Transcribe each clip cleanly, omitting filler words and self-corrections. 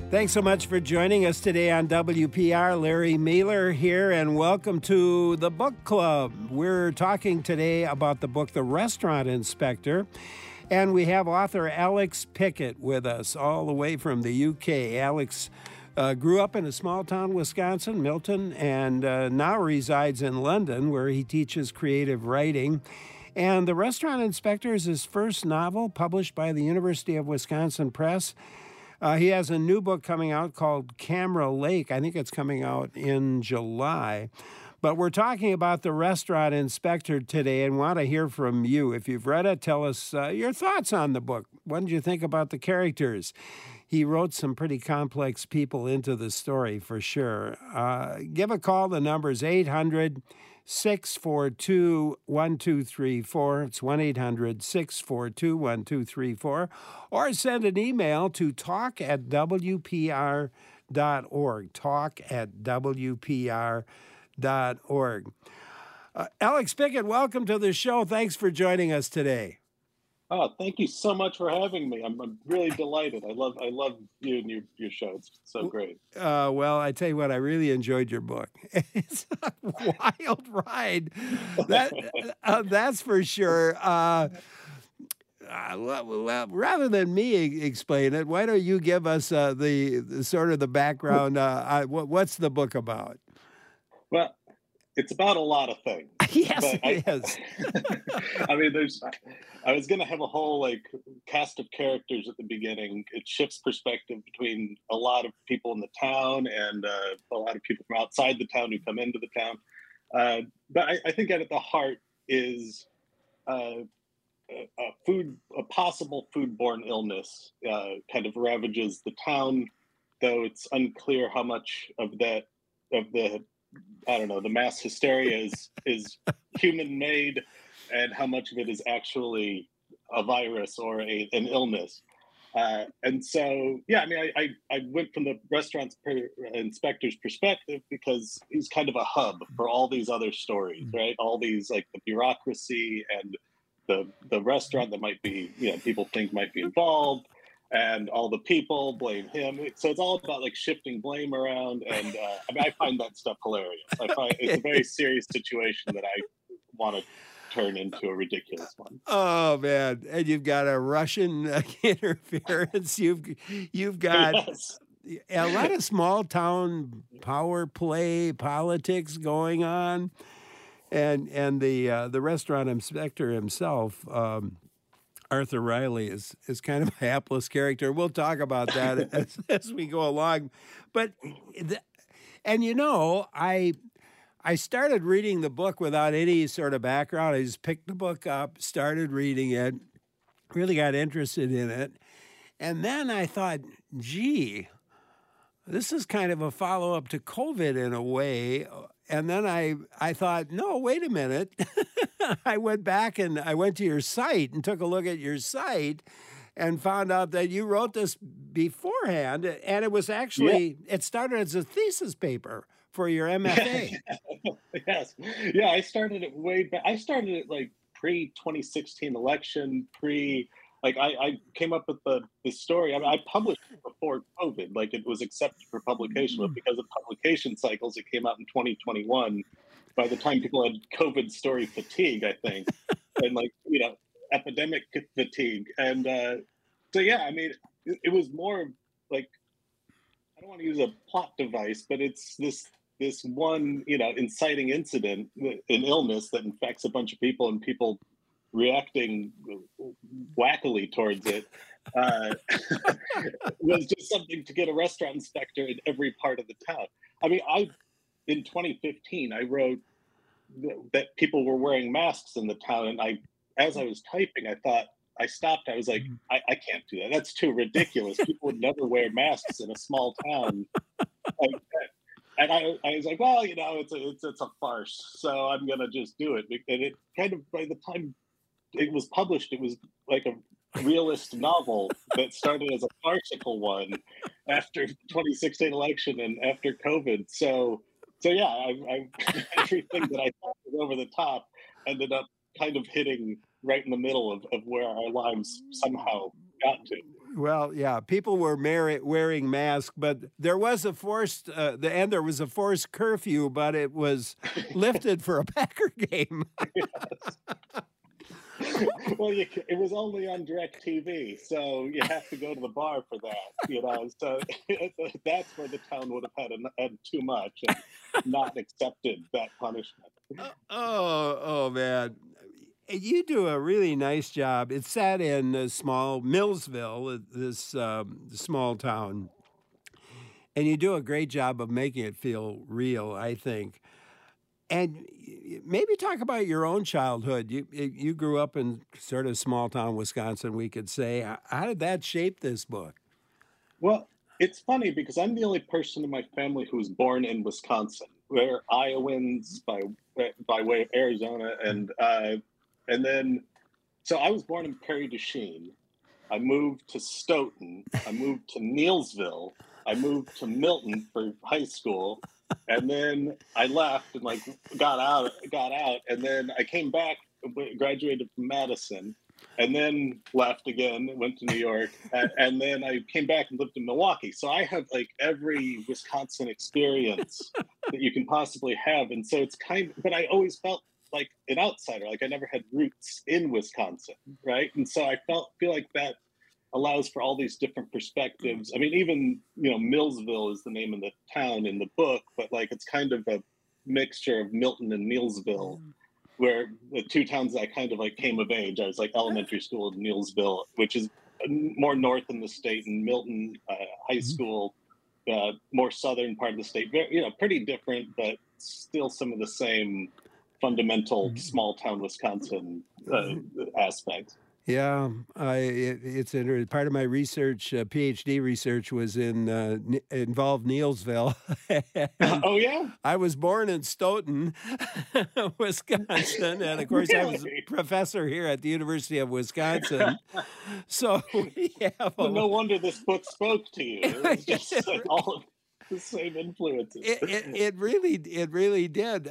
Thanks so much for joining us today on WPR. Larry Mealer here, and welcome to the Book Club. We're talking today about the book, The Restaurant Inspector, and we have author Alex Pickett with us all the way from the UK. Alex grew up in a small town, Wisconsin, Milton, and now resides in London, where he teaches creative writing. And The Restaurant Inspector is his first novel, published by the University of Wisconsin Press. He has a new book coming out called Camera Lake. I think it's coming out in July. But we're talking about The Restaurant Inspector today and want to hear from you. If you've read it, tell us your thoughts on the book. What did you think about the characters? He wrote some pretty complex people into the story, for sure. Give a call. The number is 800-642-1234. It's 1-800-642-1234. Or send an email to talk@wpr.org. Talk@wpr.org. Alex Pickett, welcome to the show. Thanks for joining us today. Oh, thank you so much for having me. I'm really delighted. I love you and your show. It's so great. Well, I tell you what, I really enjoyed your book. It's a wild ride. That's for sure. Well, rather than me explain it, why don't you give us the sort of the background? What's the book about? Well, it's about a lot of things. Yes, it is. I mean, I was going to have a whole cast of characters at the beginning. It shifts perspective between a lot of people in the town and a lot of people from outside the town who come into the town. But I think at the heart is a possible foodborne illness kind of ravages the town, though it's unclear how much of the mass hysteria is human-made and how much of it is actually a virus or an illness. And so, yeah, I mean, I went from the restaurant inspector's perspective because he's kind of a hub for all these other stories, right? All these, the bureaucracy and the restaurant that might be, people think might be involved, and all the people blame him. So it's all about shifting blame around. And I mean, I find that stuff hilarious. I find it's a very serious situation that I want to turn into a ridiculous one. Oh man. And you've got a Russian interference. You've got Yes. a lot of small town power play politics going on. And the restaurant inspector himself, Arthur Riley, is kind of a hapless character. We'll talk about that as we go along. But I started reading the book without any sort of background. I just picked the book up, started reading it, really got interested in it. And then I thought, gee, this is kind of a follow-up to COVID in a way. And then I thought, no, wait a minute. I went back and I went to your site and took a look at your site and found out that you wrote this beforehand. And it was actually, It started as a thesis paper for your MFA. Yes. Yeah, I started it way back. I started it pre-2016 election, I came up with the story. I mean, I published it before COVID, it was accepted for publication, but because of publication cycles, it came out in 2021. By the time people had COVID story fatigue, I think, and epidemic fatigue. And so, yeah, I mean, it was more of I don't want to use a plot device, but it's this one, inciting incident, an illness that infects a bunch of people and people reacting wackily towards it was just something to get a restaurant inspector in every part of the town. I mean, in 2015, I wrote that people were wearing masks in the town, and as I was typing, I thought, I stopped. I was like, I can't do that. That's too ridiculous. People would never wear masks in a small town like that. And I was like, well, it's a farce, so I'm gonna just do it. And it kind of, by the time it was published, it was like a realist novel that started as a farcical one after 2016 election and after COVID. So yeah, I everything that I thought was over the top ended up kind of hitting right in the middle of where our lives somehow got to. Well, yeah, people were wearing masks, but there was a there was a forced curfew, but it was lifted for a Packer game. Yes. Well, it was only on DirecTV, so you have to go to the bar for that, you know. So that's where the town would have had too much and not accepted that punishment. Oh man. You do a really nice job. It's set in a small Millsville, this small town, and you do a great job of making it feel real, I think. And maybe talk about your own childhood. You grew up in sort of small town Wisconsin, we could say. How did that shape this book? Well, it's funny because I'm the only person in my family who was born in Wisconsin. We're Iowans by way of Arizona, and then so I was born in Prairie du Chien. I moved to Stoughton. I moved to Neillsville. I moved to Milton for high school, and then I left and like got out, and then I came back, graduated from Madison, and then left again, went to New York, and then I came back and lived in Milwaukee. So I have like every Wisconsin experience that you can possibly have, and so it's but I always felt like an outsider, like I never had roots in Wisconsin, right? And so I feel like that allows for all these different perspectives. I mean, even, you know, Millsville is the name of the town in the book, but like it's kind of a mixture of Milton and Neillsville, where the two towns that I kind of like came of age. I was like elementary school in Neillsville, which is more north in the state, and Milton high school, more southern part of the state. Very, you know, pretty different, but still some of the same fundamental small town Wisconsin aspects. Yeah, it's interesting. Part of my research, PhD research, was involved Neillsville. Oh yeah, I was born in Stoughton, Wisconsin, and of course I was a professor here at the University of Wisconsin. So yeah, well, no wonder this book spoke to you. It was just like all of the same influences. It really did.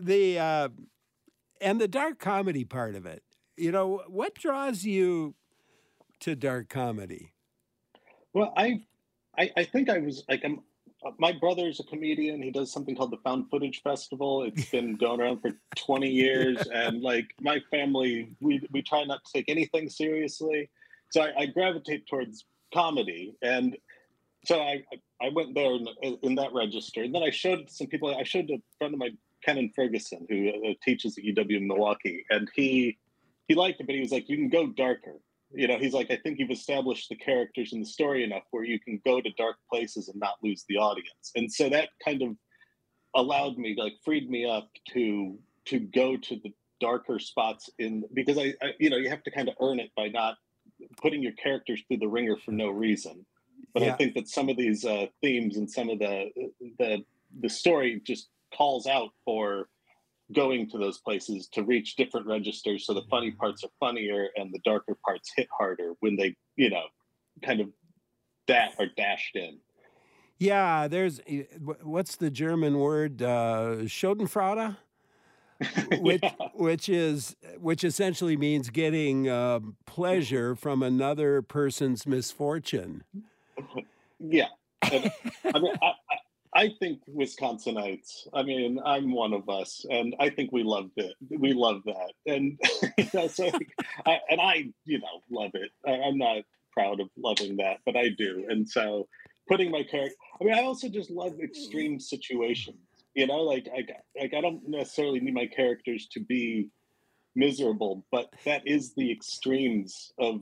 And the dark comedy part of it. You know, what draws you to dark comedy? Well, I think I was like my brother's a comedian. He does something called the Found Footage Festival. It's been going around for 20 years, and like my family, we try not to take anything seriously. So I gravitate towards comedy, and so I went there in that register, and then I showed it to some people. I showed a friend of mine, Kenan Ferguson, who teaches at UW in Milwaukee, and he liked it, but he was like, you can go darker. You know, he's like, I think you've established the characters in the story enough where you can go to dark places and not lose the audience. And so that kind of allowed me, like, freed me up to go to the darker spots because I you know, you have to kind of earn it by not putting your characters through the ringer for no reason. But yeah. I think that some of these themes and some of the story just calls out for going to those places to reach different registers, so the funny parts are funnier and the darker parts hit harder when they, you know, kind of are dashed in. Yeah, there's what's the German word, Schadenfreude, which essentially means getting pleasure from another person's misfortune. Yeah, and, I mean, I think Wisconsinites, I mean, I'm one of us, and I think we love it. We love that. And, you know, so, I, you know, love it. I'm not proud of loving that, but I do. And so putting my character, I mean, I also just love extreme situations, you know, like I don't necessarily need my characters to be miserable, but that is the extremes of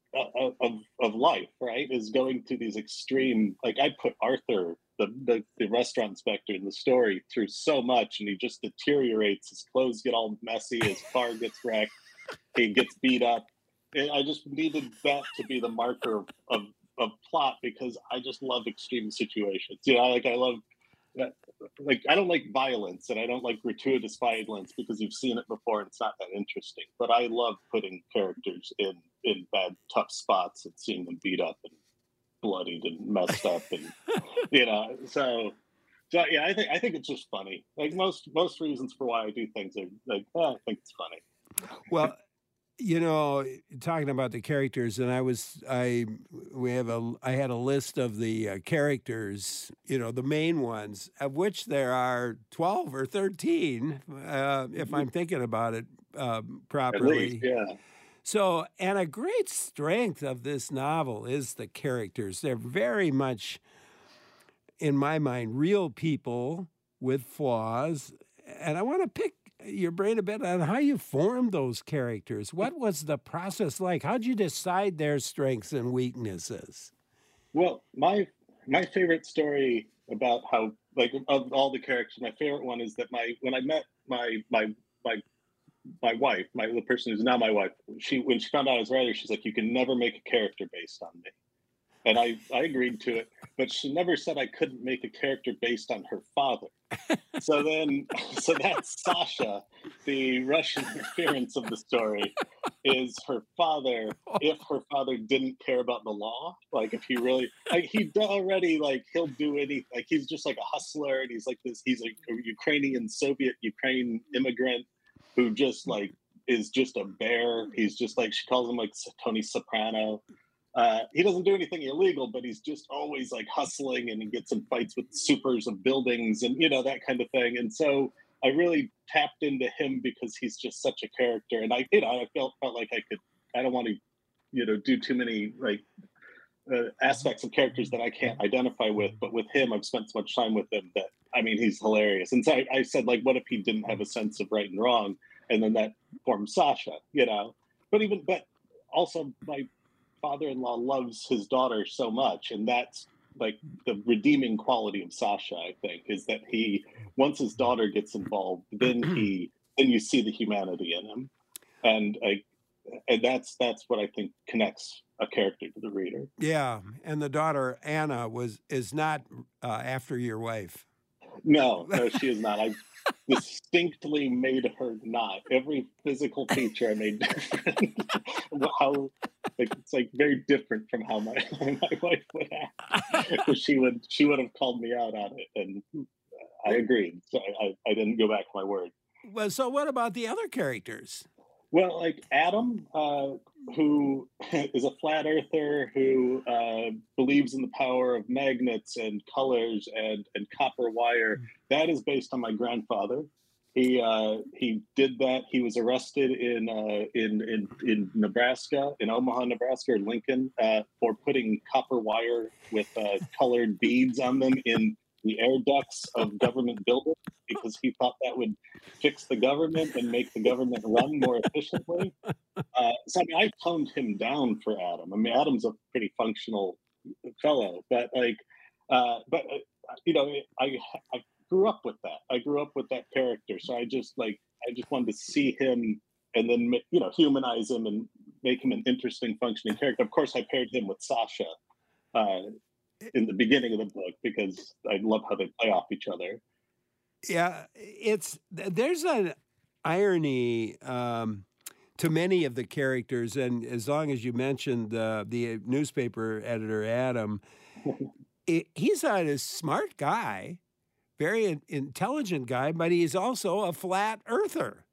life, right? Is going to these extreme, like I put Arthur, the restaurant inspector in the story, through so much, and he just deteriorates. His clothes get all messy, his car gets wrecked, he gets beat up. And I just needed that to be the marker of plot, because I just love extreme situations. You know, like I love that, like I don't like violence, and I don't like gratuitous violence because you've seen it before and it's not that interesting. But I love putting characters in bad, tough spots and seeing them beat up and bloodied and messed up, and you know. So yeah, I think it's just funny. Like most reasons for why I do things are like, I think it's funny. Well, You know, talking about the characters, and I had a list of the characters, you know, the main ones, of which there are 12 or 13, if I'm thinking about it At least, properly. yeah. So, and a great strength of this novel is the characters. They're very much, in my mind, real people with flaws. And I want to pick your brain a bit on how you formed those characters. What was the process like? How'd you decide their strengths and weaknesses? Well, my favorite story about how, like, of all the characters, my favorite one is that my when I met my my wife, the person who's now my wife, she when she found out I was a writer, she's like, "You can never make a character based on me." And I agreed to it, but she never said I couldn't make a character based on her father. So then, so that's Sasha, the Russian interference of the story, is her father. If her father didn't care about the law, like if he really, like already, like he'll do anything. Like he's just like a hustler, and he's like this. He's like a Ukrainian Soviet Ukraine immigrant who just like is just a bear. He's just like she calls him like Tony Soprano. He doesn't do anything illegal, but he's just always like hustling, and he gets in fights with supers of buildings and that kind of thing. And so I really tapped into him because he's just such a character, and I felt like I could. I don't want to do too many like aspects of characters that I can't identify with, but with him, I've spent so much time with him that I mean he's hilarious. And so I said like, what if he didn't have a sense of right and wrong, and then that formed Sasha. But also my father-in-law loves his daughter so much, and that's like the redeeming quality of Sasha, I think, is that he once his daughter gets involved, then you see the humanity in him, and that's what I think connects a character to the reader. Yeah, and the daughter Anna is not after your wife. No, she is not. I distinctly made her not. Every physical feature I made different. How it's like very different from how my wife would act. She would have called me out on it, and I agreed. So I didn't go back to my word. Well, so what about the other characters? Well, like Adam, who is a flat earther who believes in the power of magnets and colors and copper wire. That is based on my grandfather. He did that. He was arrested in Nebraska, in Omaha, Nebraska, or Lincoln, for putting copper wire with colored beads on them in the air ducts of government buildings because he thought that would fix the government and make the government run more efficiently. So I mean, I toned him down for Adam. I mean, Adam's a pretty functional fellow, but I grew up with that. I grew up with that character, so I just wanted to see him and then humanize him and make him an interesting, functioning character. Of course, I paired him with Sasha in the beginning of the book because I love how they play off each other. Yeah, there's an irony to many of the characters, and as long as you mentioned the newspaper editor Adam, he's a smart guy, very intelligent guy, but he's also a flat earther.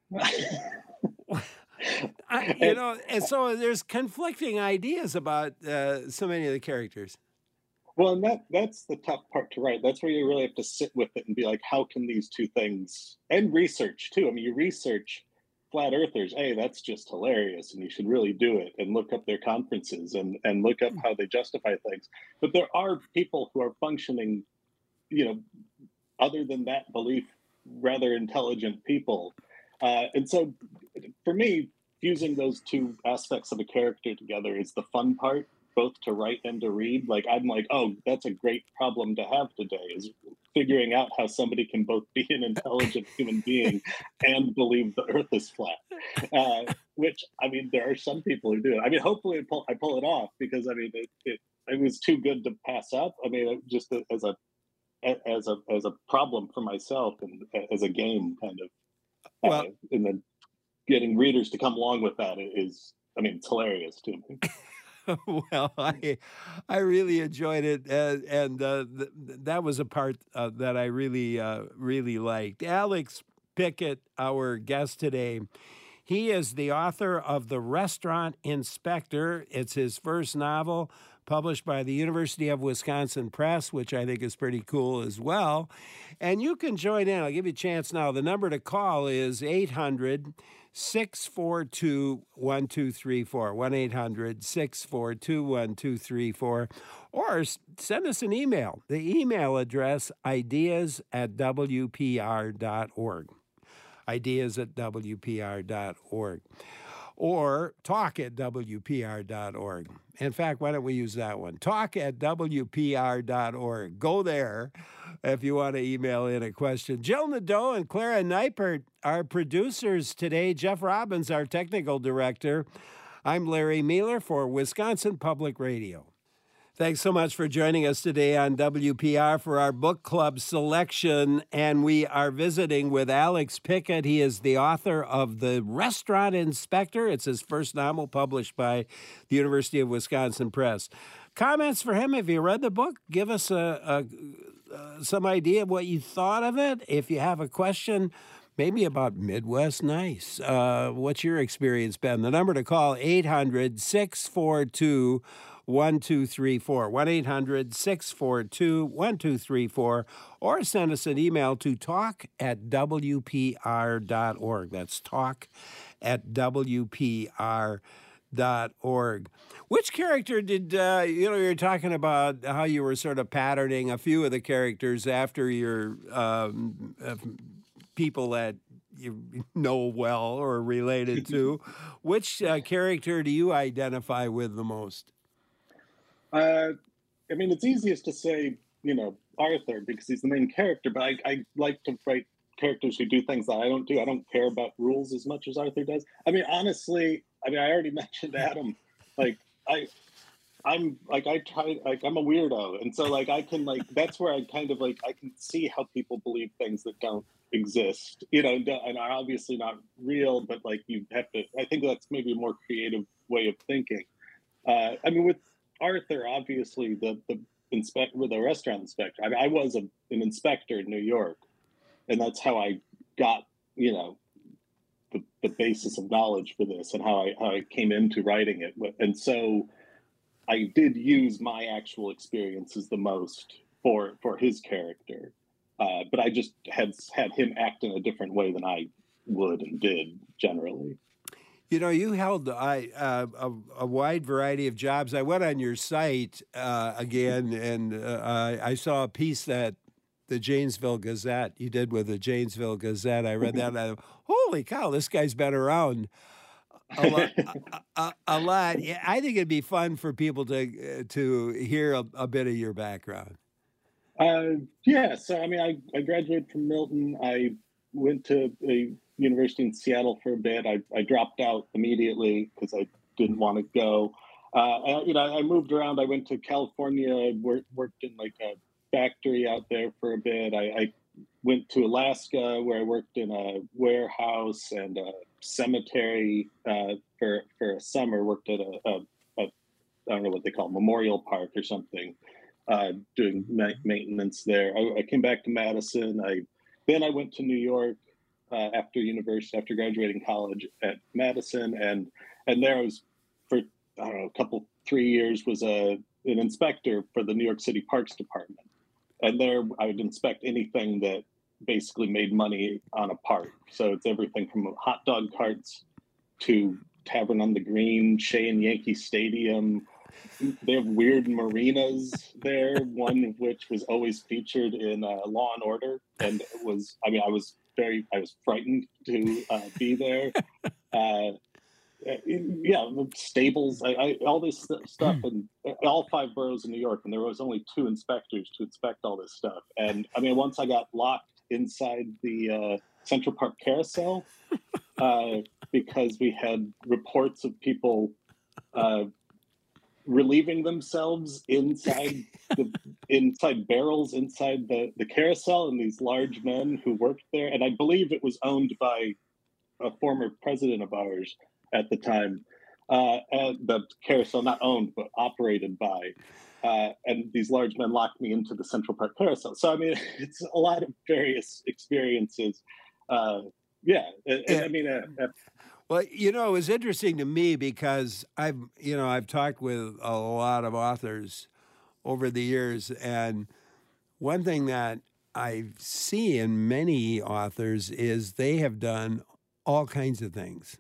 And so there's conflicting ideas about so many of the characters. Well, and that's the tough part to write. That's where you really have to sit with it and be like, how can these two things, and research too. I mean, you research flat earthers. Hey, that's just hilarious, and you should really do it and look up their conferences and look up how they justify things. But there are people who are functioning, other than that belief, rather intelligent people. And so for me, fusing those two aspects of a character together is the fun part, both to write and to read. Like I'm like, oh, that's a great problem to have today, is figuring out how somebody can both be an intelligent human being and believe the earth is flat. Which, I mean, there are some people who do it. I mean, hopefully I pull it off, because I mean, it was too good to pass up. I mean, just as a problem for myself and as a game kind of, and then getting readers to come along with that is, I mean, it's hilarious to me. Well, I really enjoyed it, and that was a part that I really liked. Alex Pickett, our guest today, He is the author of The Restaurant Inspector. It's his first novel, published by the University of Wisconsin Press, which I think is pretty cool as well. And you can join in. I'll give you a chance now. The number to call is 800-642-1234, 1-800-642-1234, or send us an email. The email address, ideas@wpr.org. ideas@wpr.org, or talk@wpr.org. In fact, why don't we use that one? Talk@wpr.org. Go there if you want to email in a question. Jill Nadeau and Clara Neipert are producers today. Jeff Robbins, our technical director. I'm Larry Mehler for Wisconsin Public Radio. Thanks so much for joining us today on WPR for our book club selection. And we are visiting with Alex Pickett. He is the author of The Restaurant Inspector. It's his first novel published by the University of Wisconsin Press. Comments for him? Have you read the book? Give us some idea of what you thought of it. If you have a question, maybe about Midwest Nice, what's your experience been? The number to call, 800-642-1234, 1-800-642-1234, or send us an email to talk@wpr.org. That's talk@wpr.org. Which character did, you're talking about how you were sort of patterning a few of the characters after your people that you know well or related to. Which character do you identify with the most? I mean, it's easiest to say, Arthur, because he's the main character, but I like to write characters who do things that I don't do. I don't care about rules as much as Arthur does. I mean, honestly, I already mentioned Adam. I'm a weirdo. And so I can that's where I kind of I can see how people believe things that don't exist, and are obviously not real, but you have to, I think that's maybe a more creative way of thinking. I mean, with Arthur, obviously with the restaurant inspector, I was an inspector in New York, and that's how I got, the basis of knowledge for this and how I came into writing it. And so I did use my actual experiences the most for his character. But I just had him act in a different way than I would and did generally. You held a wide variety of jobs. I went on your site again, and I saw a piece that the Janesville Gazette, you did with the Janesville Gazette. I read that, and I thought, holy cow, this guy's been around a lot. I think it'd be fun for people to hear a bit of your background. Yeah, so I mean, I graduated from Milton. I went to a university in Seattle for a bit. I dropped out immediately because I didn't want to go. I moved around. I went to California. I worked in a factory out there for a bit. I went to Alaska, where I worked in a warehouse and a cemetery for a summer. Worked at a I don't know what they call it, Memorial Park or something. Doing maintenance there. I came back to Madison. Then I went to New York after graduating college at Madison, and there I was for 3 years was an inspector for the New York City Parks Department, and there I would inspect anything that basically made money on a park. So it's everything from hot dog carts to Tavern on the Green, Shea and Yankee Stadium. They have weird marinas there, one of which was always featured in Law and Order, and I was frightened to be there. Stables, all this stuff, and all 5 boroughs in New York, and there was only 2 inspectors to inspect all this stuff. And I mean, once I got locked inside the Central Park Carousel because we had reports of people relieving themselves inside barrels inside the carousel, and these large men who worked there. And I believe it was owned by a former president of ours at the time. And the carousel, not owned, but operated by. And these large men locked me into the Central Park Carousel. So, I mean, it's a lot of various experiences. Well, you know, it was interesting to me because I've talked with a lot of authors over the years, and one thing that I see in many authors is they have done all kinds of things.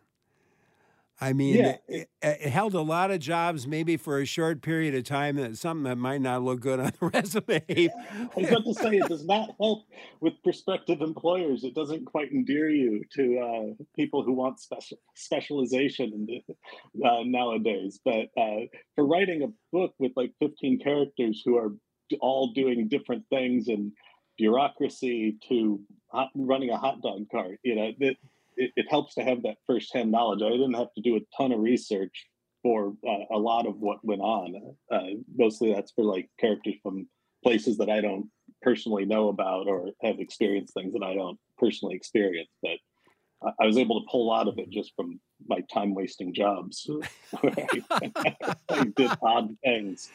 I mean, Yeah, it held a lot of jobs, maybe for a short period of time. That's something that might not look good on the resume. I was about to say it does not help with prospective employers. It doesn't quite endear you to people who want specialization nowadays. But for writing a book with like 15 characters who are all doing different things, and bureaucracy to running a hot dog cart, it helps to have that firsthand knowledge. I didn't have to do a ton of research for a lot of what went on. Mostly that's for like characters from places that I don't personally know about or have experienced things that I don't personally experience. But I was able to pull out of it just from my time wasting jobs where I did odd things.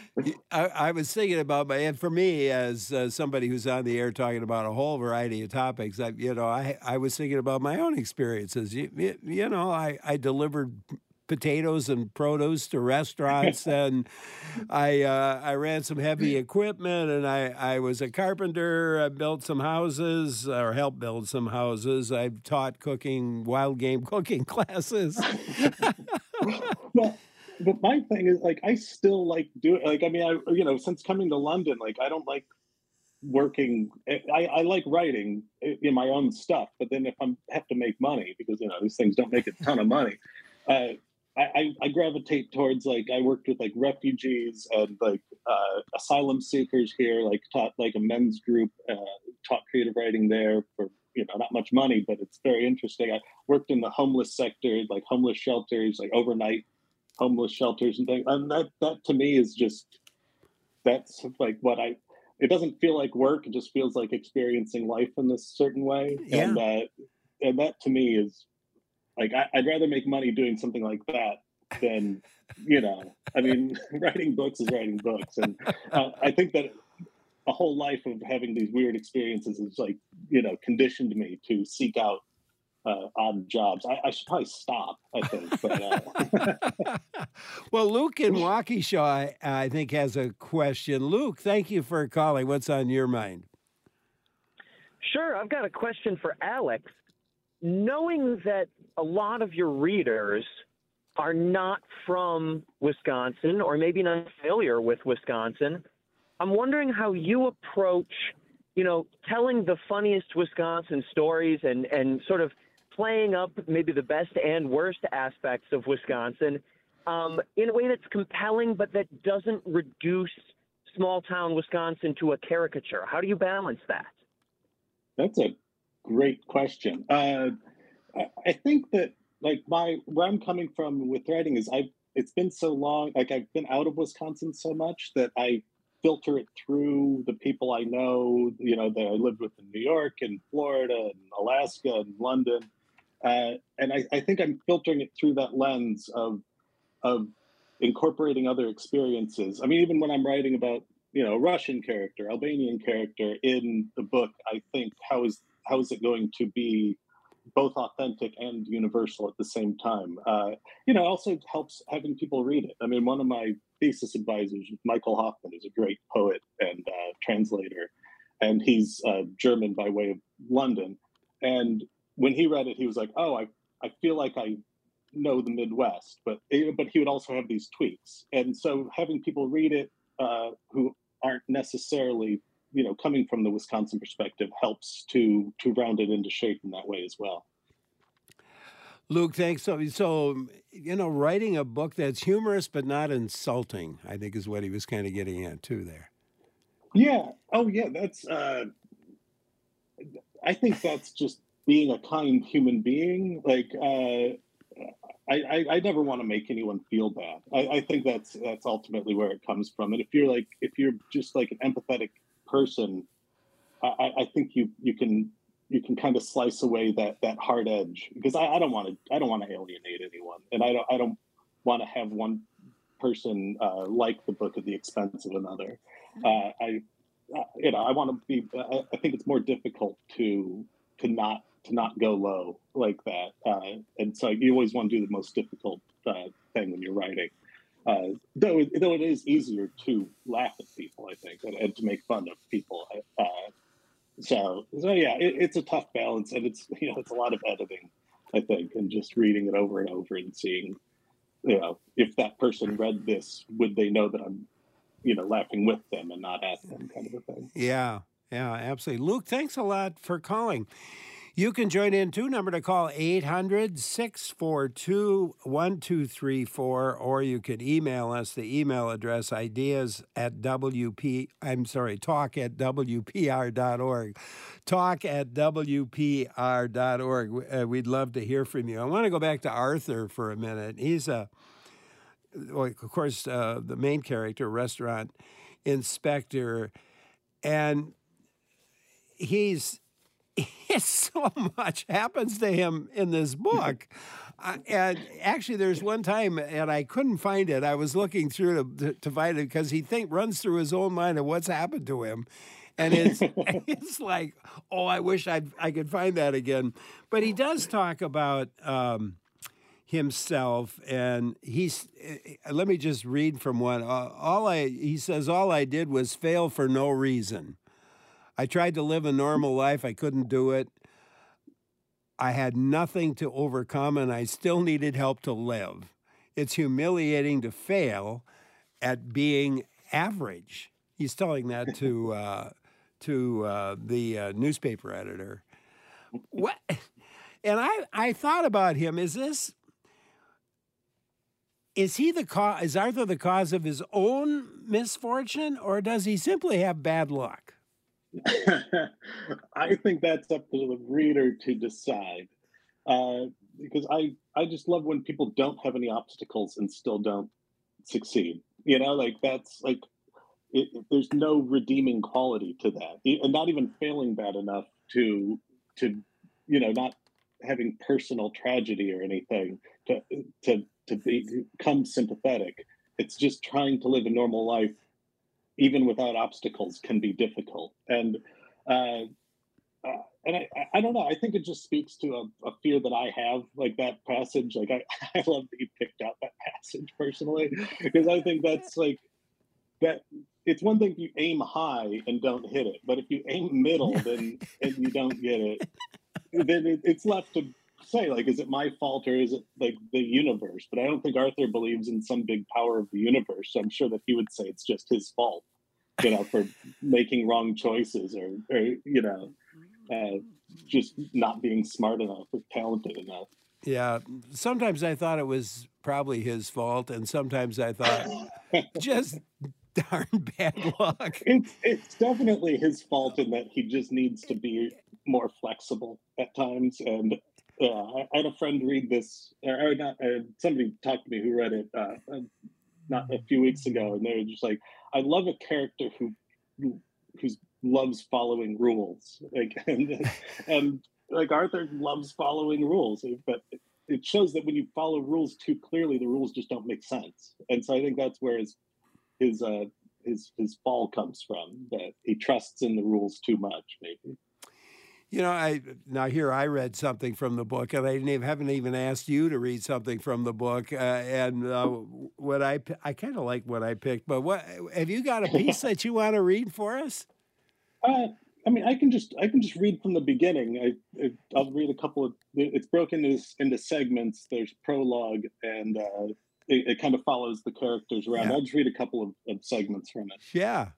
I was thinking about and for me, as somebody who's on the air talking about a whole variety of topics, I was thinking about my own experiences. I delivered potatoes and produce to restaurants, and I ran some heavy equipment, and I was a carpenter. I built some houses or helped build some houses. I've taught wild game cooking classes. Well, but my thing is like I still like doing like I mean since coming to London, like I don't like working. I like writing in my own stuff, but then if I have to make money, because these things don't make a ton of money, uh, I gravitate towards like I worked with like refugees and like asylum seekers here, like taught like a men's group, taught creative writing there for not much money, but it's very interesting. I worked in the homeless sector, like homeless shelters, like overnight homeless shelters and things, and that to me is just that's like what I. It doesn't feel like work; it just feels like experiencing life in this certain way, Yeah. and that to me is like I'd rather make money doing something like that than I mean, writing books is writing books, and I think that a whole life of having these weird experiences is like conditioned me to seek out odd jobs. I should probably stop, I think, but Well, Luke in Waukesha, I think, has a question. Luke, thank you for calling. What's on your mind? Sure, I've got a question for Alex. Knowing that a lot of your readers are not from Wisconsin or maybe not familiar with Wisconsin, I'm wondering how you approach, telling the funniest Wisconsin stories and sort of playing up maybe the best and worst aspects of Wisconsin in a way that's compelling but that doesn't reduce small-town Wisconsin to a caricature. How do you balance that? That's a great question. I think that like where I'm coming from with writing is it's been so long, like I've been out of Wisconsin so much that I filter it through the people I know, that I lived with in New York and Florida and Alaska and London. And I think I'm filtering it through that lens of incorporating other experiences. I mean, even when I'm writing about, a Russian character, Albanian character in the book, I think how is it going to be both authentic and universal at the same time? Also helps having people read it. I mean, one of my thesis advisors, Michael Hoffman, is a great poet and translator, and he's German by way of London. And when he read it, he was like, "Oh, I feel like I know the Midwest," but he would also have these tweaks. And so having people read it who aren't necessarily coming from the Wisconsin perspective helps to round it into shape in that way as well. Luke, thanks. So, writing a book that's humorous but not insulting, I think is what he was kind of getting at too there. Yeah. Oh, yeah. That's. I think that's just being a kind human being. Like, I never want to make anyone feel bad. I think that's ultimately where it comes from. And if you're just like an empathetic person, I think you can kind of slice away that hard edge, because I don't want to alienate anyone, and I don't want to have one person like the book at the expense of another. I want to be. I think it's more difficult to not not go low like that. And so you always want to do the most difficult thing when you're writing. Though it is easier to laugh at people, I think, and to make fun of people. So yeah, it's a tough balance, and it's it's a lot of editing, I think, and just reading it over and over and seeing, if that person read this, would they know that I'm, laughing with them and not at them, kind of a thing. Yeah, absolutely. Luke, thanks a lot for calling. You can join in too. Number to call 800-642-1234, or you could email us. The email address talk@wpr.org. Talk@wpr.org. We'd love to hear from you. I want to go back to Arthur for a minute. He's of course, the main character, restaurant inspector, and so much happens to him in this book. And actually, there's one time, and I couldn't find it. I was looking through to find it because he runs through his own mind of what's happened to him. And it's like, oh, I wish I could find that again. But he does talk about himself, and let me just read from one. He says, all I did was fail for no reason. I tried to live a normal life. I couldn't do it. I had nothing to overcome, and I still needed help to live. It's humiliating to fail at being average. He's telling that to the newspaper editor. What? And I thought about him. Is he the cause? Is Arthur the cause of his own misfortune, or does he simply have bad luck? I think that's up to the reader to decide, because I just love when people don't have any obstacles and still don't succeed. That's like there's no redeeming quality to that, and not even failing bad enough to not having personal tragedy or anything to become sympathetic. It's just trying to live a normal life, even without obstacles, can be difficult. And I don't know. I think it just speaks to a fear that I have, like that passage. Like I love that you picked out that passage personally, because I think that's like that. It's one thing if you aim high and don't hit it, but if you aim middle and you don't get it, then it's left to say, like, is it my fault or is it like the universe? But I don't think Arthur believes in some big power of the universe. So I'm sure that he would say it's just his fault, for making wrong choices or just not being smart enough or talented enough. Yeah. Sometimes I thought it was probably his fault, and sometimes I thought just darn bad luck. It's definitely his fault in that he just needs to be more flexible at times. And I had a friend read this, or not. Somebody talked to me who read it not a few weeks ago, and they were just like, "I love a character who loves following rules." And like Arthur loves following rules, but it shows that when you follow rules too clearly, the rules just don't make sense. And so I think that's where his fall comes from, that he trusts in the rules too much, maybe. I read something from the book, and I haven't even asked you to read something from the book. What I kind of like what I picked, but what have you got a piece that you want to read for us? I can just read from the beginning. I'll read a couple of. It's broken into segments. There's prologue, and it kind of follows the characters around. Yeah. I'll just read a couple of segments from it. Yeah.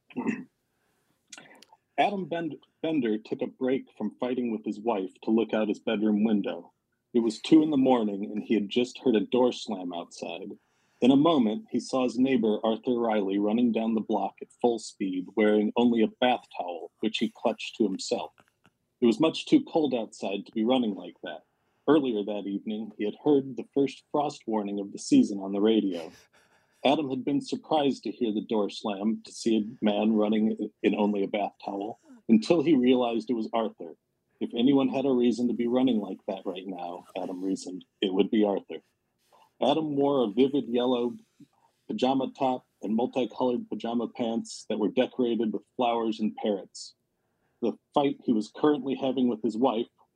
Adam Bender took a break from fighting with his wife to look out his bedroom window. It was 2 a.m, and he had just heard a door slam outside. In a moment, he saw his neighbor, Arthur Riley, running down the block at full speed, wearing only a bath towel, which he clutched to himself. It was much too cold outside to be running like that. Earlier that evening, he had heard the first frost warning of the season on the radio. Adam had been surprised to hear the door slam, to see a man running in only a bath towel, until he realized it was Arthur. If anyone had a reason to be running like that right now, Adam reasoned, it would be Arthur. Adam wore a vivid yellow pajama top and multicolored pajama pants that were decorated with flowers and parrots. The fight he was currently having with his wife,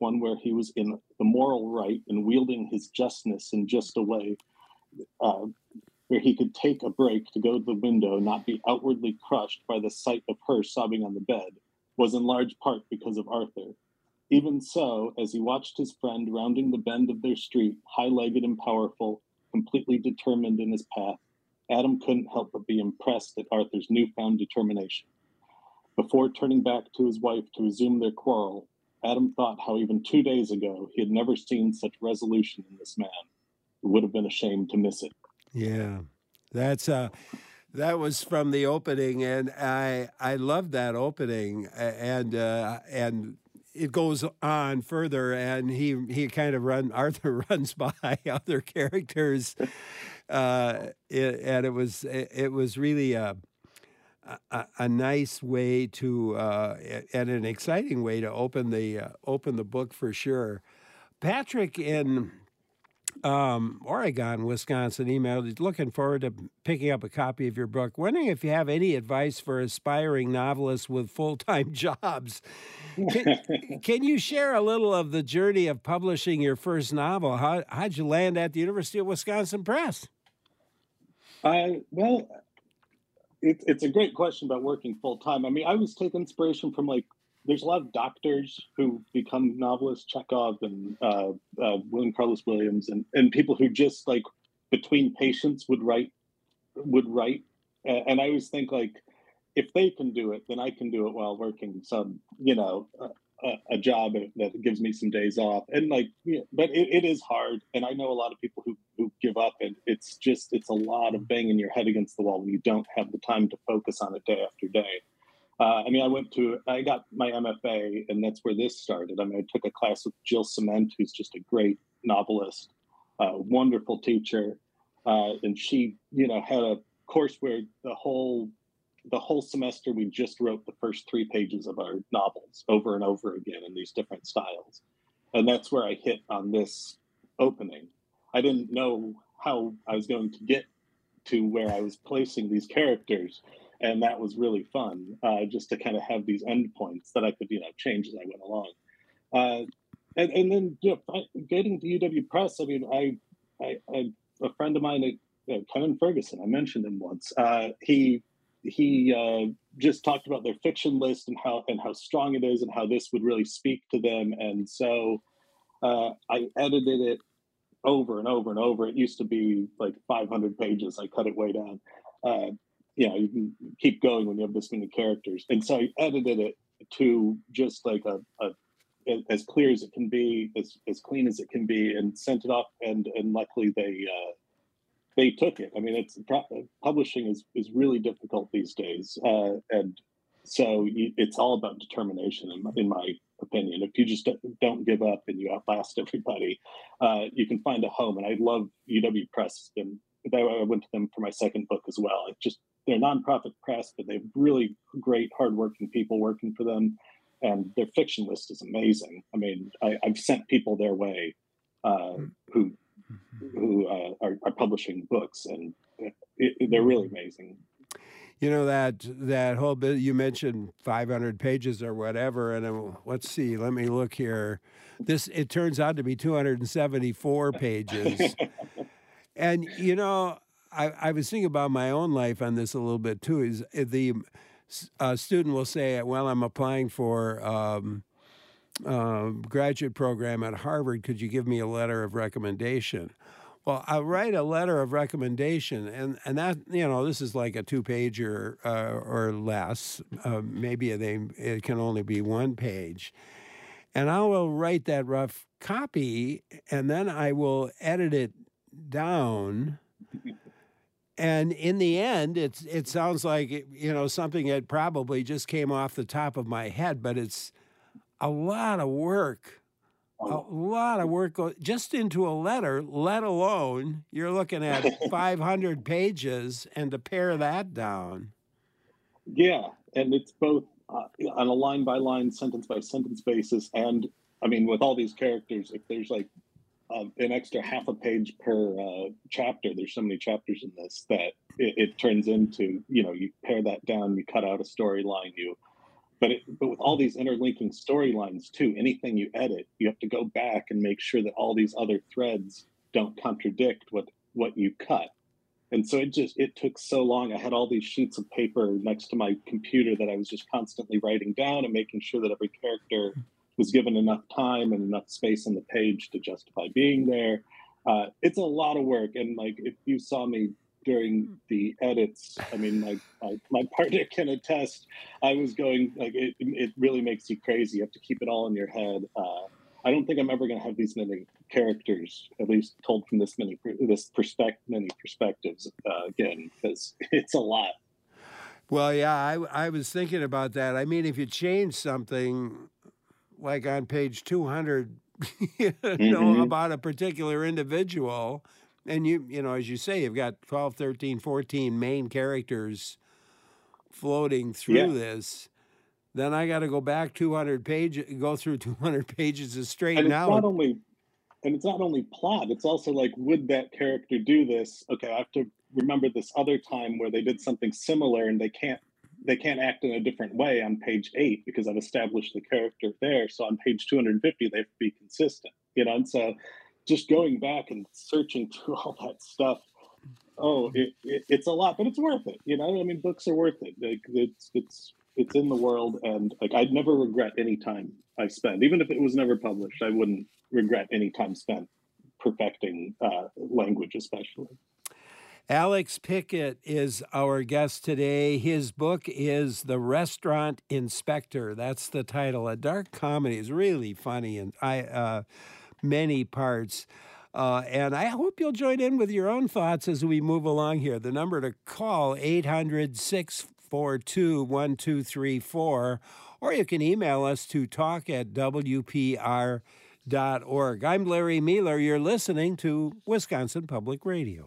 one where he was in the moral right and wielding his justness in just a way where he could take a break to go to the window, not be outwardly crushed by the sight of her sobbing on the bed, was in large part because of Arthur. Even so, as he watched his friend rounding the bend of their street, high-legged and powerful, completely determined in his path, Adam couldn't help but be impressed at Arthur's newfound determination. Before turning back to his wife to resume their quarrel, Adam thought how even 2 days ago he had never seen such resolution in this man. It would have been a shame to miss it. Yeah, that's that was from the opening, and I love that opening, and it goes on further, and he kind of Arthur runs by other characters, and it was really a nice way to and an exciting way to open the book for sure. Patrick in Oregon, Wisconsin emailed, he's looking forward to picking up a copy of your book. Wondering if you have any advice for aspiring novelists with full-time jobs. Can you share a little of the journey of publishing your first novel? How'd you land at the University of Wisconsin Press? Well, it's a great question about working full-time. I mean, I was taking inspiration from there's a lot of doctors who become novelists, Chekhov and William Carlos Williams, and people who just between patients would write. And I always think if they can do it, then I can do it while working some, a job that gives me some days off. And but it is hard. And I know a lot of people who give up, and it's a lot of banging your head against the wall when you don't have the time to focus on it day after day. I got my MFA, and that's where this started. I took a class with Jill Cement, who's just a great novelist, wonderful teacher. And she, had a course where the whole semester we just wrote the first 3 pages of our novels over and over again in these different styles. And that's where I hit on this opening. I didn't know how I was going to get to where I was placing these characters. And that was really fun, just to kind of have these endpoints that I could, change as I went along. And then, getting to UW Press, a friend of mine, Kevin Ferguson, I mentioned him once. He just talked about their fiction list and how strong it is and how this would really speak to them. And so I edited it over and over and over. It used to be 500 pages. I cut it way down. You can keep going when you have this many characters. And so I edited it to just as clear as it can be, as clean as it can be, and sent it off. And luckily they took it. Publishing is really difficult these days. And so it's all about determination, in my opinion. If you just don't give up and you outlast everybody, you can find a home. And I love UW Press. And I went to them for my second book as well. They're a nonprofit press, but they have really great, hardworking people working for them. And their fiction list is amazing. I've sent people their way who are publishing books, and they're really amazing. That whole bit you mentioned, 500 pages or whatever, and let's see, let me look here. It turns out to be 274 pages. And I was thinking about my own life on this a little bit too. Is the student will say, "Well, I'm applying for graduate program at Harvard. Could you give me a letter of recommendation?" Well, I'll write a letter of recommendation, and that this is like a 2-pager or less. Maybe it can only be 1 page, and I will write that rough copy, and then I will edit it down. And in the end, it sounds like something that probably just came off the top of my head, but it's a lot of work. A lot of work just into a letter, let alone you're looking at 500 pages, and to pare that down. Yeah, and it's both on a line-by-line, sentence-by-sentence basis. And, with all these characters, if there's an extra half a page per chapter, there's so many chapters in this that it turns into, you pare that down, you cut out a storyline, but with all these interlinking storylines too, anything you edit, you have to go back and make sure that all these other threads don't contradict what you cut. And so it took so long. I had all these sheets of paper next to my computer that I was just constantly writing down and making sure that every character was given enough time and enough space on the page to justify being there. It's a lot of work. And like, if you saw me during the edits, I mean, my partner can attest, I was going, like, it really makes you crazy. You have to keep it all in your head. I don't think I'm ever going to have these many characters, at least told from many perspectives again, because it's a lot. Well, yeah, I was thinking about that. I mean, if you change something like on page 200, about a particular individual, and you know, as you say, you've got 12, 13, 14 main characters floating through this. Then I got to go back 200 pages, go through 200 pages of straighten out. And it's not only plot, it's also like, would that character do this? Okay, I have to remember this other time where they did something similar and they can't act in a different way on page 8 because I've established the character there. So on page 250, they have to be consistent, you know? And so just going back and searching through all that stuff, it's a lot, but it's worth it, you know? I mean, books are worth it. Like, it's in the world, and like, I'd never regret any time I spent, even if it was never published. I wouldn't regret any time spent perfecting language, especially. Alex Pickett is our guest today. His book is The Restaurant Inspector. That's the title. A dark comedy. Is really funny and many parts. And I hope you'll join in with your own thoughts as we move along here. The number to call, 800-642-1234, or you can email us to talk@wpr.org. I'm Larry Mehler. You're listening to Wisconsin Public Radio.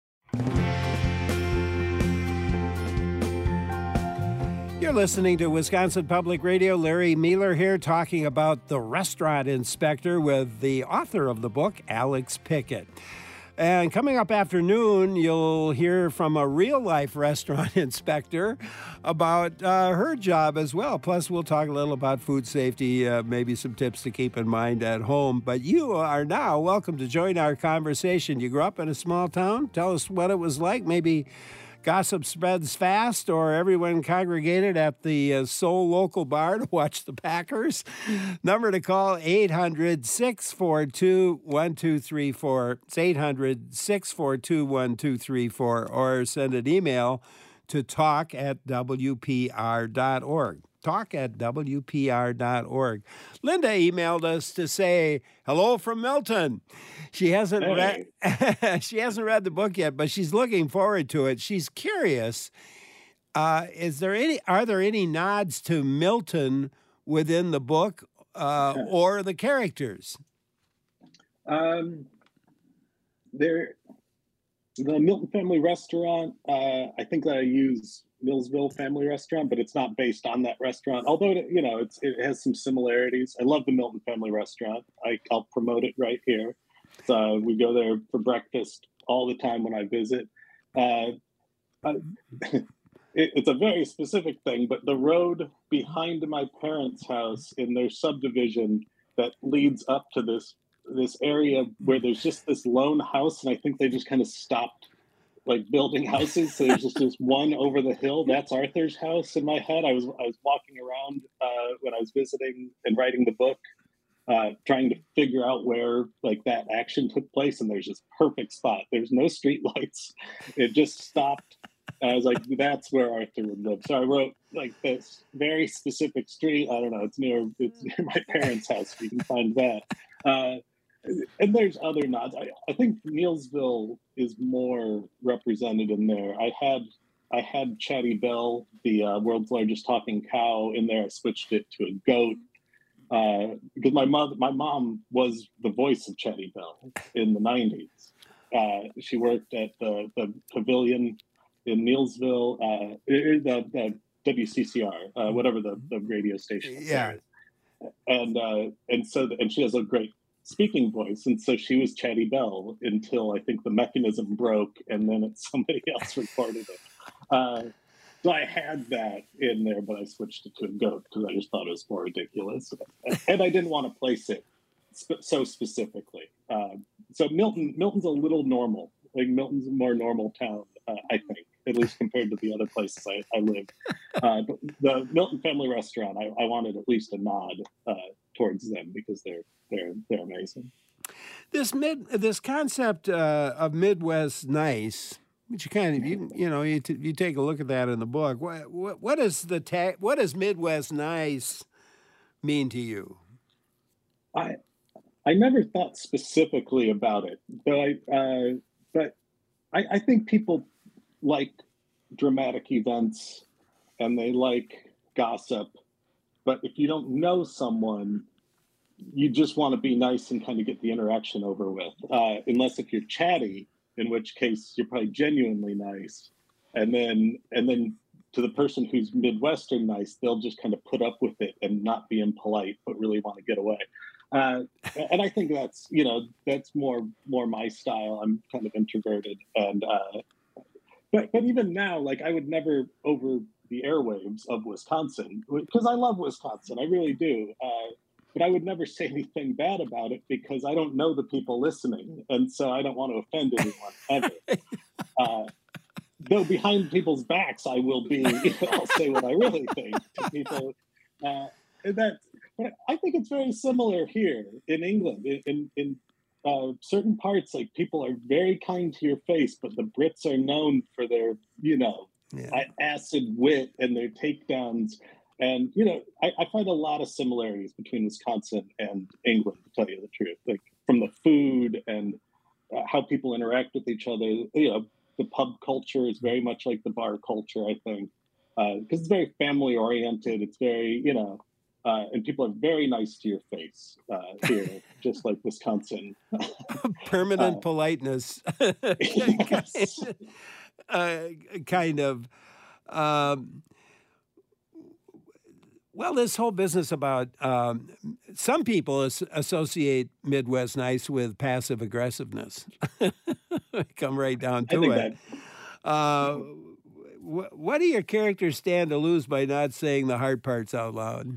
You're listening to Wisconsin Public Radio. Larry Mehler here, talking about The Restaurant Inspector with the author of the book, Alex Pickett. And coming up afternoon, you'll hear from a real-life restaurant inspector about her job as well. Plus, we'll talk a little about food safety, maybe some tips to keep in mind at home. But you are now welcome to join our conversation. You grew up in a small town? Tell us what it was like. Maybe gossip spreads fast, or everyone congregated at the Seoul local bar to watch the Packers. Number to call, 800-642-1234. It's 800-642-1234, or send an email to talk@wpr.org. talk@wpr.org. Linda emailed us to say hello from Milton. She hasn't read the book yet, but she's looking forward to it. She's curious. Are there any nods to Milton within the book or the characters? The Milton Family Restaurant, I think that I use Millsville Family Restaurant, but it's not based on that restaurant. Although it has some similarities. I love the Milton Family Restaurant. I'll promote it right here. So we go there for breakfast all the time when I visit. It's a very specific thing, but the road behind my parents' house in their subdivision that leads up to this area where there's just this lone house, and I think they just kind of stopped like building houses, so there's just this one over the hill. That's Arthur's house in my head. I was walking around when I was visiting and writing the book, trying to figure out where like that action took place, and there's this perfect spot. There's no street lights. It just stopped. I was like, that's where Arthur would live. So I wrote like this very specific street. I don't know. It's near my parents' house. You can find that. And there's other nods. I think Neilsville is more represented in there. I had Chatty Bell, the world's largest talking cow, in there. I switched it to a goat because my mom was the voice of Chatty Bell in the 90s. She worked at the Pavilion in Neilsville, the WCCR, whatever the radio station is. Yeah. And she has a great speaking voice, and so she was Chatty Bell until I think the mechanism broke, and then somebody else recorded it. So I had that in there, but I switched it to a goat because I just thought it was more ridiculous, and I didn't want to place it so specifically. So Milton's a little normal. Like Milton's a more normal town, I think, at least compared to the other places I live. But the Milton Family Restaurant, I wanted at least a nod towards them because they're amazing. This concept of Midwest nice, which you kind of you take a look at that in the book. What does Midwest nice mean to you? I never thought specifically about it, but I think people like dramatic events and they like gossip. But if you don't know someone, you just want to be nice and kind of get the interaction over with. Unless if you're chatty, in which case you're probably genuinely nice. And then to the person who's Midwestern nice, they'll just kind of put up with it and not be impolite, but really want to get away. And I think that's more my style. I'm kind of introverted, and but even now, like I would never over the airwaves of Wisconsin because I love Wisconsin, I really do. But I would never say anything bad about it because I don't know the people listening, and so I don't want to offend anyone ever. Though behind people's backs, I will be. I'll say what I really think to people. But I think it's very similar here in England. In certain parts, like people are very kind to your face, but the Brits are known for their, acid wit and their takedowns. And, I find a lot of similarities between Wisconsin and England, to tell you the truth. Like from the food and how people interact with each other. The pub culture is very much like the bar culture, I think, because it's very family oriented. It's very, and people are very nice to your face here, just like Wisconsin. Permanent politeness. Yes. Kind of. Well, this whole business about some people associate Midwest nice with passive aggressiveness. Come right down to it. What do your characters stand to lose by not saying the hard parts out loud?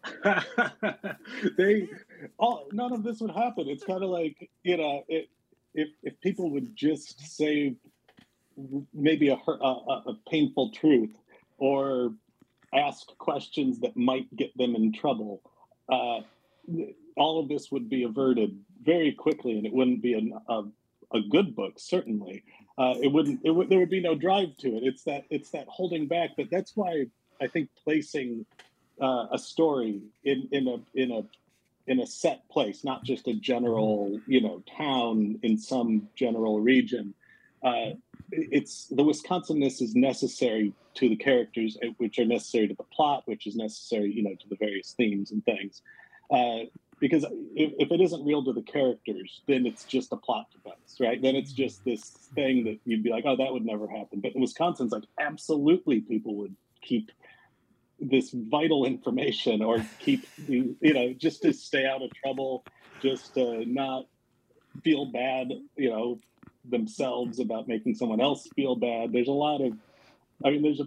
None of this would happen. It's kind of like if people would just say maybe a painful truth or ask questions that might get them in trouble, all of this would be averted very quickly, and it wouldn't be a good book. Certainly, there would be no drive to it. It's that holding back. But that's why I think placing a story in a set place, not just a general town in some general region. It's the Wisconsanness is necessary to the characters, which are necessary to the plot, which is necessary to the various themes and things. Because if it isn't real to the characters, then it's just a plot device, right? Then it's just this thing that you'd be like, oh, that would never happen. But in Wisconsin's like, absolutely, people would keep this vital information or keep, just to stay out of trouble, just to not feel bad, themselves about making someone else feel bad. There's a lot of, there's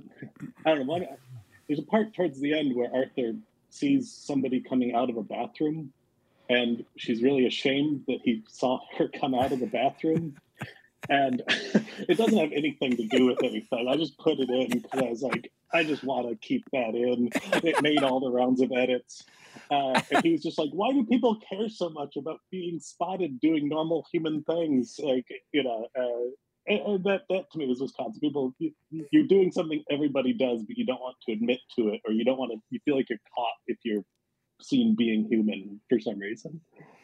a part towards the end where Arthur sees somebody coming out of a bathroom and she's really ashamed that he saw her come out of the bathroom. And it doesn't have anything to do with anything. I just put it in because I was like, I just want to keep that in. It made all the rounds of edits. And he was just like, why do people care so much about being spotted doing normal human things? Like, and that to me is Wisconsin. People, you're doing something everybody does, but you don't want to admit to it, or you feel like you're caught if you're seen being human for some reason.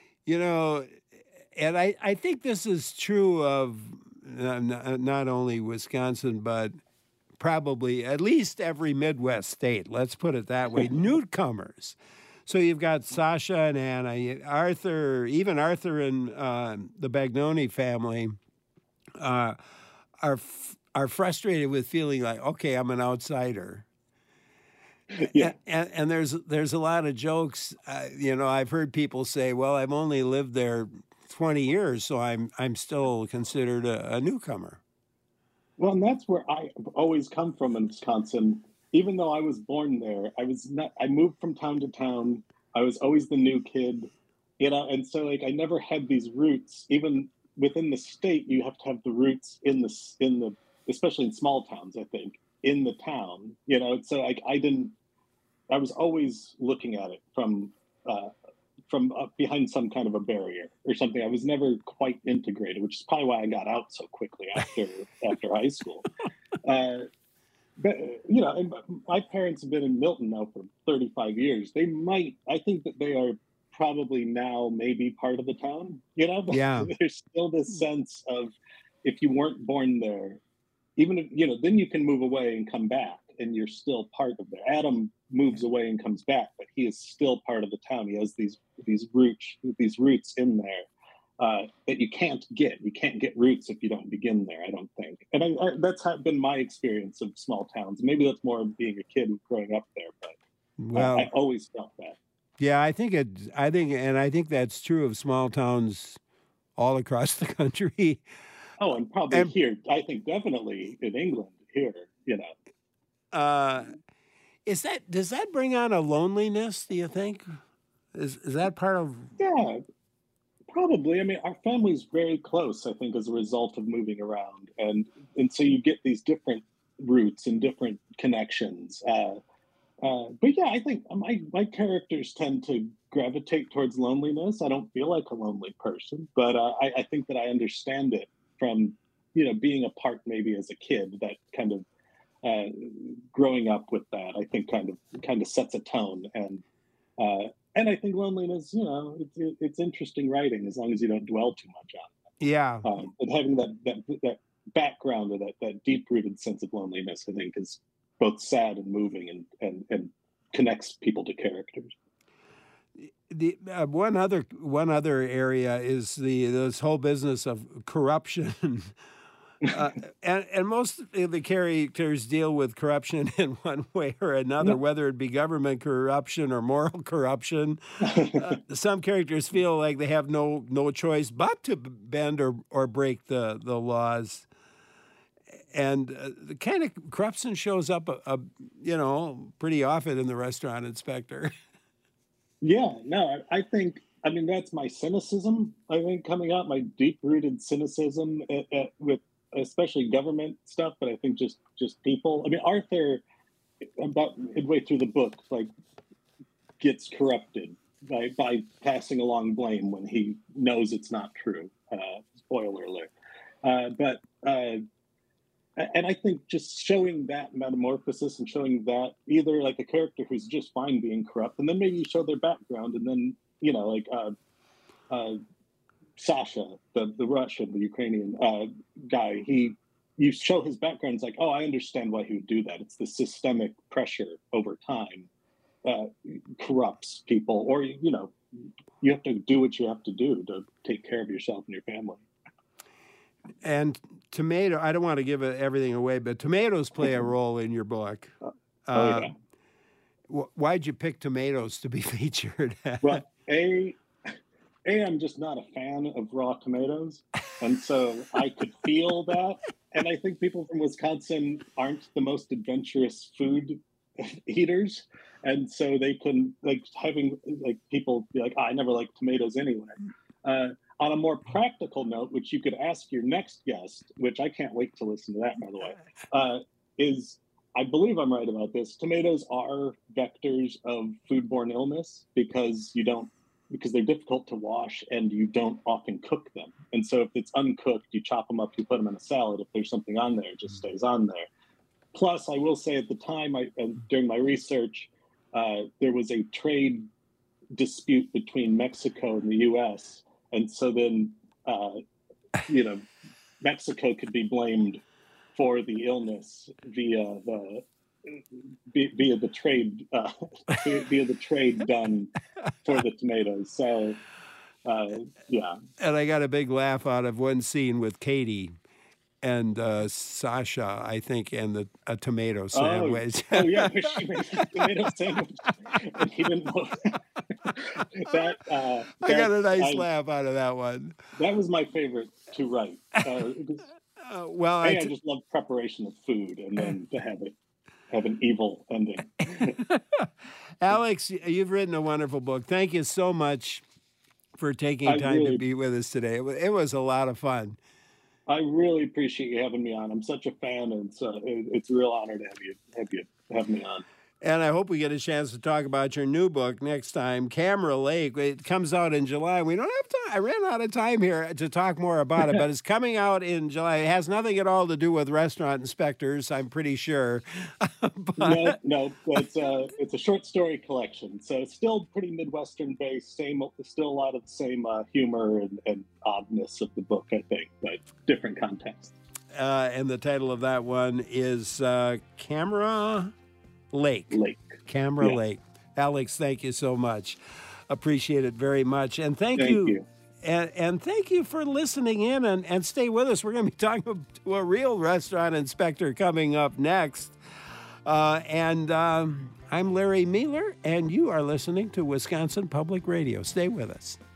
And I think this is true of not only Wisconsin, but probably at least every Midwest state. Let's put it that way. Newcomers. So you've got Sasha and Anna, Arthur, even Arthur and the Bagnoni family are frustrated with feeling like, okay, I'm an outsider. Yeah. And there's a lot of jokes. I've heard people say, well, I've only lived there 20 years, so I'm still considered a newcomer. Well, and that's where I've always come from in Wisconsin. Even though I was born there, I was not. I moved from town to town. I was always the new kid, and so like I never had these roots. Even within the state, you have to have the roots in the especially in small towns. I think in the town, So like I didn't. I was always looking at it from behind some kind of a barrier or something. I was never quite integrated, which is probably why I got out so quickly after high school. Uh, but and my parents have been in Milton now for 35 years. I think that they are probably now maybe part of the town. But Yeah. there's still this sense of if you weren't born there, even if then you can move away and come back and you're still part of there. Adam moves away and comes back, but he is still part of the town. He has these roots in there that you can't get. You can't get roots if you don't begin there, I don't think. And that's been my experience of small towns. Maybe that's more of being a kid growing up there, but Well, I always felt that. yeah, I think that's true of small towns all across the country. Oh, and probably here. I think definitely in England here, Uh, does that bring on a loneliness, do you think? Is that part of Yeah, probably. I mean, our family's very close, I think, as a result of moving around. And so you get these different roots and different connections. But yeah, I think my characters tend to gravitate towards loneliness. I don't feel like a lonely person, but I think that I understand it from, being a part maybe as a kid, that kind of growing up with that, I think kind of sets a tone. And I think loneliness, it's interesting writing as long as you don't dwell too much on Yeah. it. And having that background or that deep rooted sense of loneliness, I think, is both sad and moving and connects people to characters. The one other area is this whole business of corruption. And most of the characters deal with corruption in one way or another, whether it be government corruption or moral corruption. Some characters feel like they have no choice but to bend or break the laws. And the kind of corruption shows up, pretty often in The Restaurant Inspector. Yeah, no, I mean, that's my cynicism, I think, coming out, my deep-rooted cynicism with especially government stuff, but I think just people. I mean, Arthur, about midway through the book, like, gets corrupted by passing along blame when he knows it's not true. Spoiler alert. And I think just showing that metamorphosis and showing that either like a character who's just fine being corrupt, and then maybe you show their background, and then Sasha, the Russian, the Ukrainian guy, you show his background. It's like, oh, I understand why he would do that. It's the systemic pressure over time corrupts people, or you have to do what you have to do to take care of yourself and your family. And I don't want to give everything away, but tomatoes play a role in your book. Yeah. Why'd you pick tomatoes to be featured? Well, I'm just not a fan of raw tomatoes. And so I could feel that. And I think people from Wisconsin aren't the most adventurous food eaters. And so they can, like, having like people be like, I never liked tomatoes anyway. On a more practical note, which you could ask your next guest, which I can't wait to listen to that, by the way, is, I believe I'm right about this, tomatoes are vectors of foodborne illness because they're difficult to wash and you don't often cook them. And so if it's uncooked, you chop them up, you put them in a salad. If there's something on there, it just stays on there. Plus, I will say at the time, during my research, there was a trade dispute between Mexico and the U.S., and so then, Mexico could be blamed for the illness via the trade done for the tomatoes. So, yeah. And I got a big laugh out of one scene with Katie and Sasha, I think, and a tomato sandwich. Oh yeah, she made a tomato sandwich, and he didn't know that. I got a nice laugh out of that one. That was my favorite to write. Well, I just love preparation of food, and then to have an evil ending. Alex, you've written a wonderful book. Thank you so much for taking time to be with us today. It was a lot of fun. I really appreciate you having me on. I'm such a fan, and it's a real honor to have me on. And I hope we get a chance to talk about your new book next time, Camera Lake. It comes out in July. We don't have time. I ran out of time here to talk more about it, but it's coming out in July. It has nothing at all to do with restaurant inspectors, I'm pretty sure. No, it's a short story collection, so it's still pretty Midwestern based. Still a lot of the same humor and oddness of the book, I think, but different context. And the title of that one is Camera Lake. Camera Lake. Alex, thank you so much. Appreciate it very much. And thank you. And thank you for listening in and stay with us. We're going to be talking to a real restaurant inspector coming up next. I'm Larry Mealer, and you are listening to Wisconsin Public Radio. Stay with us.